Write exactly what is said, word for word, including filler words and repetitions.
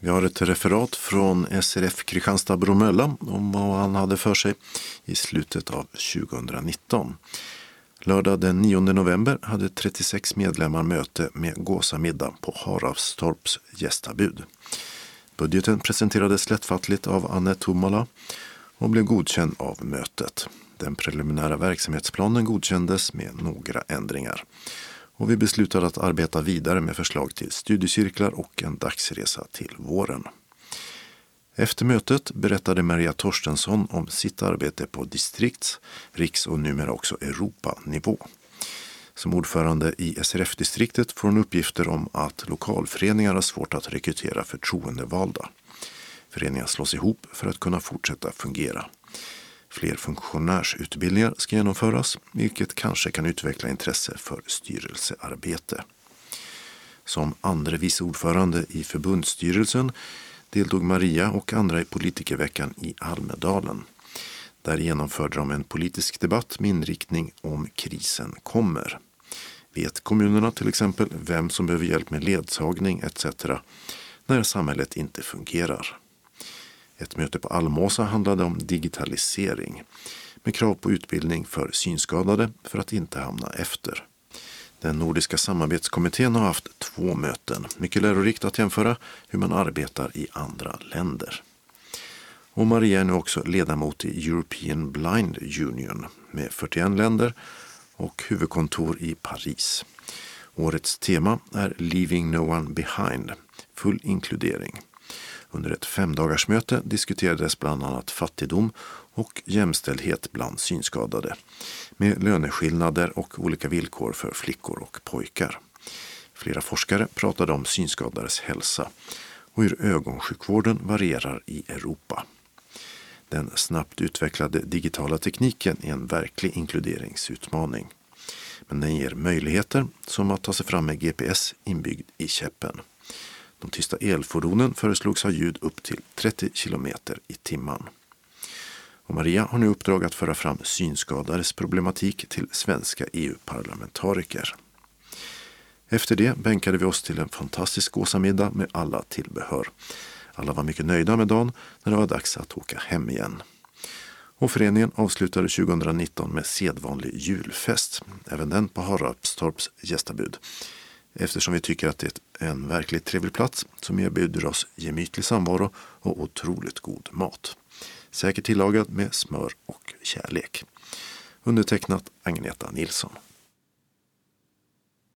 Vi har ett referat från S R F Kristianstad-Bromölla om vad han hade för sig i slutet av tjugonitton. Lördag den nionde november hade trettiosex medlemmar möte med gåsamiddag på Haraldstorps gästabud. Budgeten presenterades lättfattligt av Anne Tomala och blev godkänd av mötet. Den preliminära verksamhetsplanen godkändes med några ändringar. Och vi beslutade att arbeta vidare med förslag till studiecirklar och en dagsresa till våren. Efter mötet berättade Maria Torstensson om sitt arbete på distrikts-, riks- och numera också Europanivå. Som ordförande i S R F-distriktet får hon uppgifter om att lokalföreningar har svårt att rekrytera förtroendevalda. Föreningar slås ihop för att kunna fortsätta fungera. Fler funktionärsutbildningar ska genomföras, vilket kanske kan utveckla intresse för styrelsearbete. Som andre vice ordförande i förbundsstyrelsen deltog Maria och andra i politikerveckan i Almedalen. Där genomförde de en politisk debatt med inriktning om krisen kommer. Vet kommunerna till exempel vem som behöver hjälp med ledsagning et cetera när samhället inte fungerar? Ett möte på Almåsa handlade om digitalisering med krav på utbildning för synskadade för att inte hamna efter. Den nordiska samarbetskommittén har haft två möten. Mycket lärorikt att jämföra hur man arbetar i andra länder. Och Maria är nu också ledamot i European Blind Union med fyrtioett länder och huvudkontor i Paris. Årets tema är Leaving No One Behind, full inkludering. Under ett femdagarsmöte diskuterades bland annat fattigdom och jämställdhet bland synskadade med löneskillnader och olika villkor för flickor och pojkar. Flera forskare pratade om synskadades hälsa och hur ögonsjukvården varierar i Europa. Den snabbt utvecklade digitala tekniken är en verklig inkluderingsutmaning. Men den ger möjligheter som att ta sig fram med G P S inbyggd i käppen. De tysta elfordonen föreslogs ha ljud upp till trettio kilometer i timmen. Och Maria har nu uppdrag att föra fram synskadades problematik till svenska E U-parlamentariker. Efter det bänkade vi oss till en fantastisk gåsamiddag med alla tillbehör. Alla var mycket nöjda med dagen när det var dags att åka hem igen. Och föreningen avslutade tjugonitton med sedvanlig julfest, även den på Haraldstorps gästabud. Eftersom vi tycker att det är en verkligt trevlig plats som erbjuder oss gemytlig samvaro och otroligt god mat. Säkert tillagad med smör och kärlek. Undertecknat Agneta Nilsson.